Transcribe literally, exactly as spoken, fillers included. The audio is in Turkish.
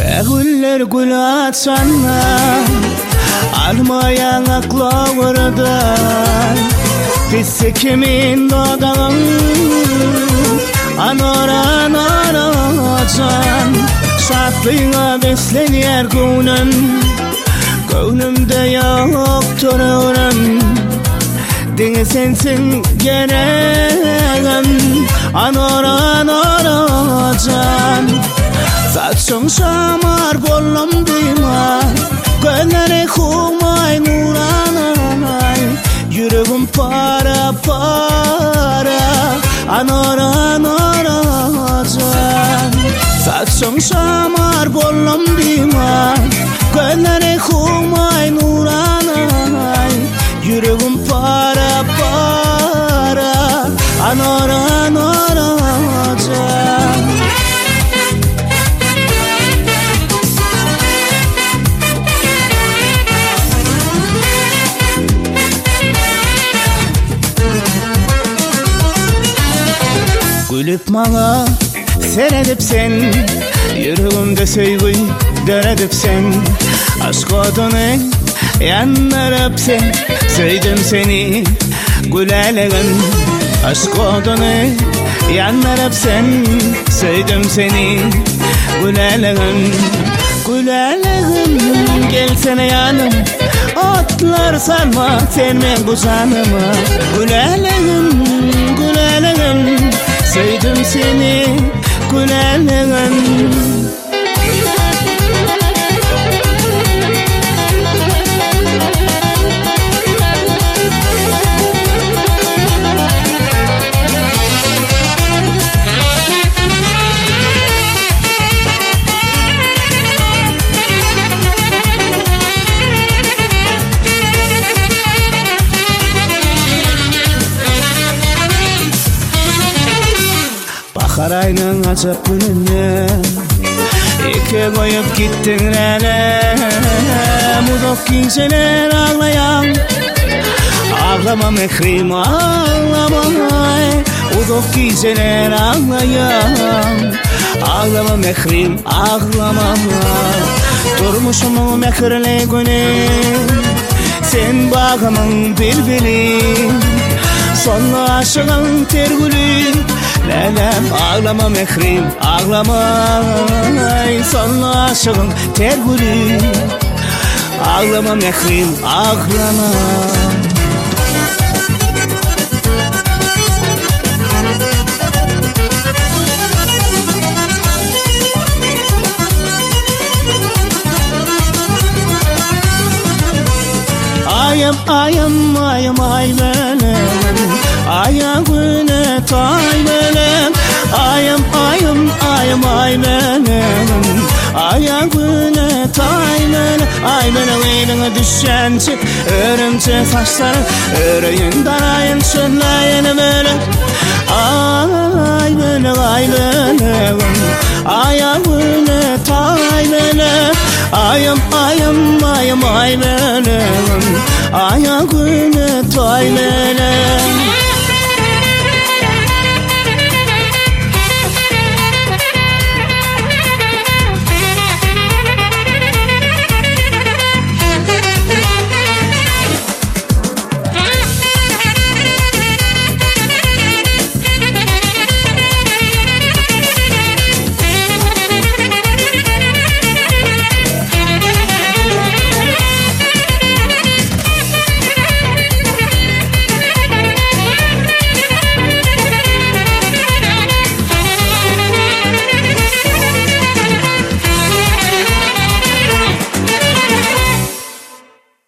Güller gül atsanla almayan aklavırdan Pisse kimin dodağın Anoran aracan Şatlığına beslenir gönlüm Gönlümde yoktur öğren Dini sensin gereğim Anoran aracan Saçın şamar bollum dima Gönleri kumay nuranay Yüreğim para para Anora anora can Saçın şamar bollum dima Gönleri kumay nuranay Yüreğim para para Anora anora can Gülüp bana seyredip sen Yüreğimde sevgi deredip sen Aşk odunu yanlarıp sen Sevdim seni güleleğim Aşk odunu yanlarıp sen Sevdim seni güleleğim Güleleğim gelsene yanım Otlar sarma senme bu canıma Güleleğim güleleğim Sevdim seni güleleğim Karayının acap gününe İki koyup gittin relem Udok giyseler ağlayan Ağlama mehrim ağlama Udok giyseler ağlayan Ağlama mehrim ağlama Durmuşum mehirle günüm Sen bağımın bilbilin Sonlu aşığın tergülün Lelem ağlama mehrim ağlama Sonlu aşığın tergülü Ağlama mehrim ağlama Ayım ayım ayım aymenem Ayağını taymenem Ayım ayım ayım aymenem Ayağını taymenem Aymenem eline düşen çık Örümce saçların Örüyünden ayın şunlayını böyle Aymenem aymenem Ayağını taymenem Ayım ayım ayım aymenem Ayağını taymenem